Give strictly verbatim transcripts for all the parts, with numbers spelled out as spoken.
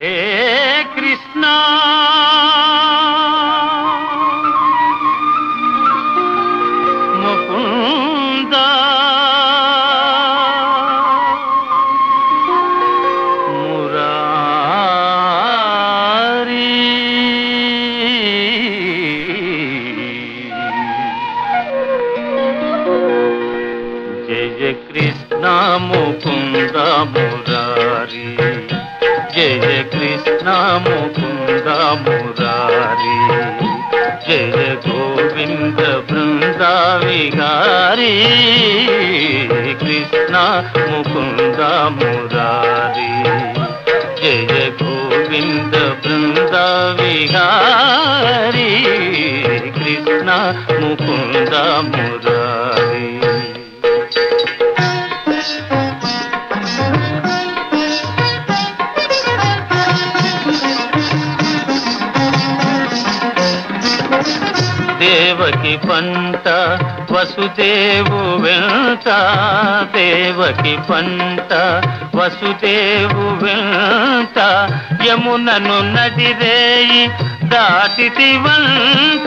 హే కృష్ణ ముకుంద మురారి జయ కృష్ణ ముకుంద మురారి జయ కృష్ణ ముకుంద మురారి జయ గోవింద బృంద విహారీ కృష్ణ ముకుంద మురారి జయ గోవింద బృంద విహారీ కృష్ణ ముకుంద మురారి దేవకి పంట వసుదేవు వెంట దేవకి పంట వసుదేవు వెంట యమునను నదిరేయి దాటితి వంట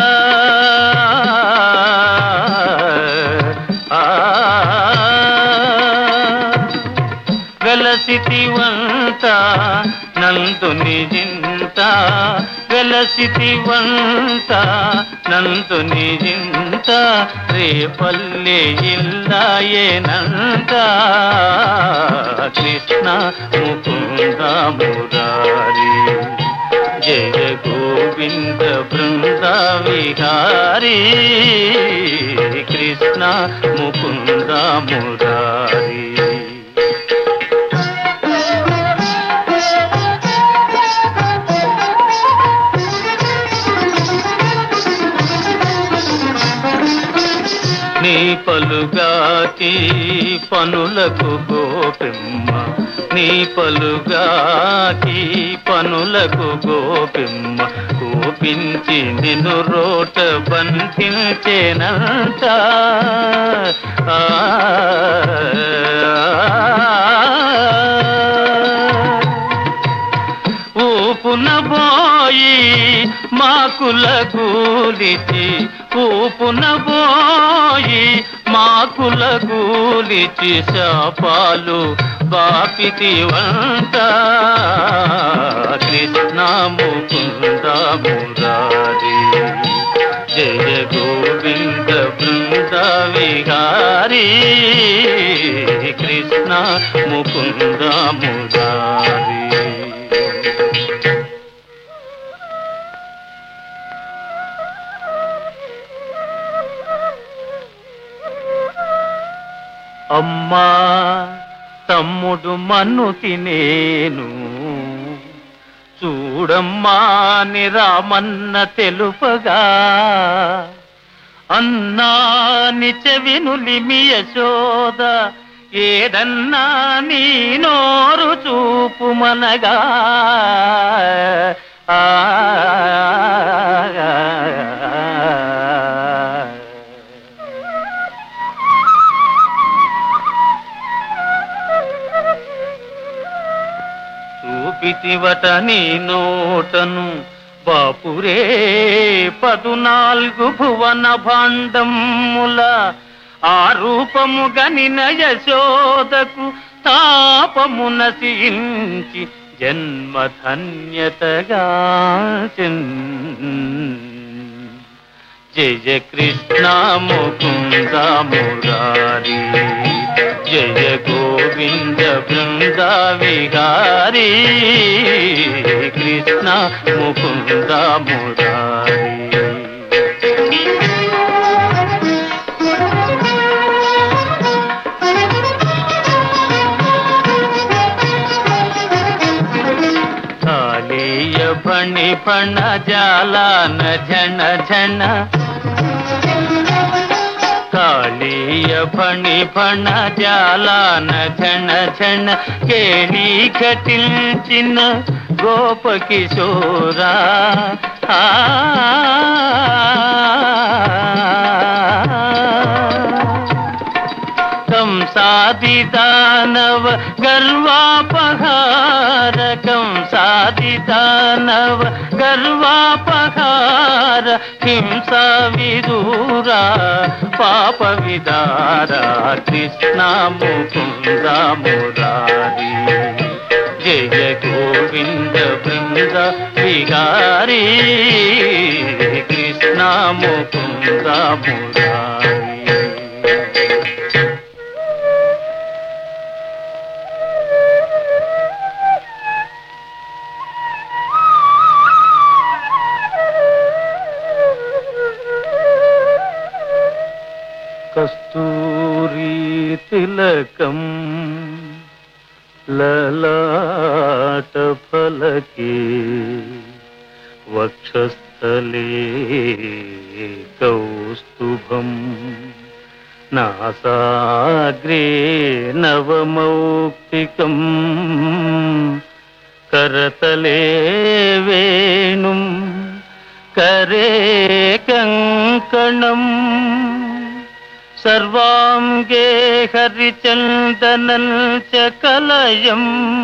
వెలసితి వంట నందుని జింత వెలసితి వంట నందుని జింత రేపల్లె ఇల్లాయేనంత కృష్ణ ముకుంద మురారి జయ గోవింద బృంద విహారీ కృష్ణ ముకుంద మురారి నీ పలుగాకి పనులకు గోపిమ్మ నీ పలుగాకి పనులకు గోపిమ్మ కోపించి నిన్ను రోట బంధించేనంత ఊపున పోయి మాకుల గూలిచి ఊపున పోయి మాకుల గూలిచి శాపాలు బాపితి వంట కృష్ణ ముకుంద మురారి జయ గోవింద బృంద విహారీ కృష్ణ ముకుంద మురారి అమ్మా తమ్ముడు మన్ను తినేను చూడమ్మా ని రామన్న తెలుపగా అన్నా ని చెవినులిమి యశోద ఏడన్నా నీ నోరు చూపుమనగా ఆ చూపితివట నీ నోటను బాపురే పదునాలుగు భువన భాండముల ఆ రూపము గనిన యశోదకు తాపము నశించి జన్మధన్యతగా జయ కృష్ణ ముకుంద మురారి జయ గోవింద బృంద విహారీ కృష్ణ ముకుంద మురారి కాళీయ ఫణి ఫణ జాలాన ఝణ ఝణ కాళీయ ఫణి ఫణ జాలాన ఝణ ఝణ కేళీ ఘటించిన గోప కిశోరా కంస కంసాది దానవ గర్వాపహార కంసాది దానవ గర్వాపహార హింసా విదూరా పాప విదార కృష్ణ ముకుంద మురారి జయ గోవింద బృంద విహారీ కృష్ణ ముకుంద మురారి. కస్తూరీ తిలకం లలాట ఫలకే వక్షస్థలే కౌస్తుభం నాసాగ్రే నవమౌక్తికం కరతలే వేణుం కరే కంకణం సర్వాంగే హరిచందనం చ కలయం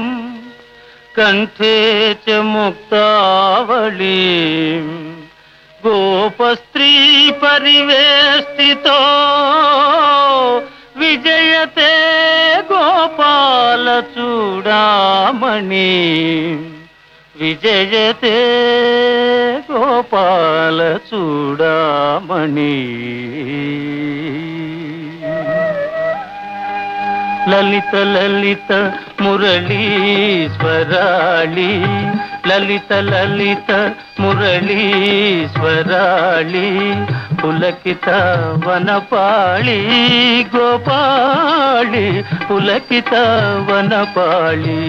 కంఠే చ ముక్తావళీం గోపస్త్రీ పరివేష్టితో విజయతే గోపాల చూడామణి విజయతే గోపాల చూడామణి. లలిత లలిత మురళీశ్వరాళి లలిత లలిత మురళీశ్వరాళి పులకిత వనపాళి గోపాళి పులకిత వనపాళి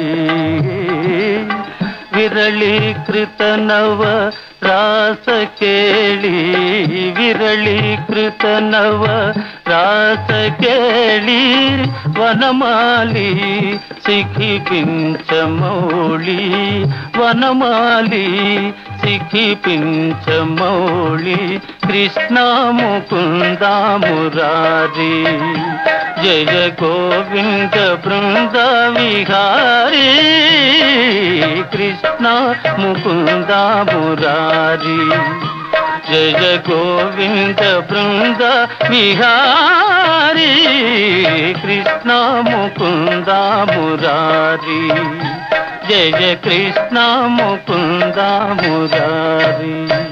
విరళీకృత నవ రాస కేళి విరళీకృత నవ రాస కేళి వనమాలి సిఖి పించమౌళి వనమాలి సిఖి పించమౌళి కృష్ణ ముకుంద మురారి జయ గోవింద బృంద విహారీ కృష్ణ ముకుంద మురారి జయ గోవింద బృంద విహారీ కృష్ణ ముకుంద మురారి జయ కృష్ణ ముకుంద మురారి.